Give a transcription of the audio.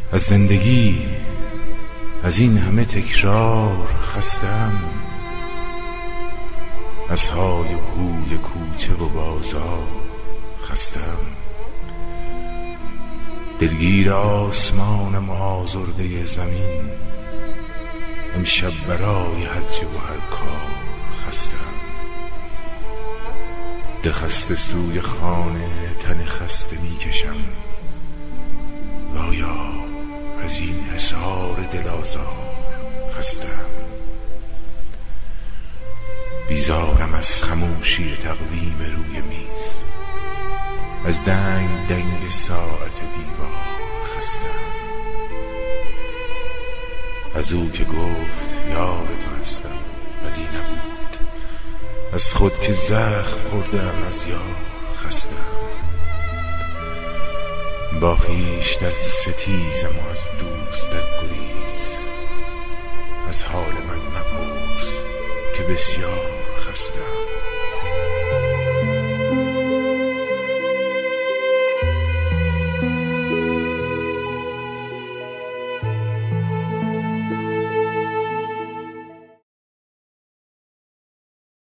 از زندگی، از این همه تکرار خستم، از های و هوی کوچه و بازار خستم. دلگیر آسمانم و آزرده زمین، امشب برای هرچه و هر کار خستم. دلخسته سوی خانه تن خسته می کشم، وایا از این حصار دل آزار خستم. بیزارم از خموشی تقویم روی میز، از دنگ دنگ ساعت دیوار خستم. از او که گفت یار تو هستم ولی نبود، از خود که زخم خوردم از یار خستم. با خویش در ستیزم و از دوست در گریز، از حال من مپرس که بسیار خستم.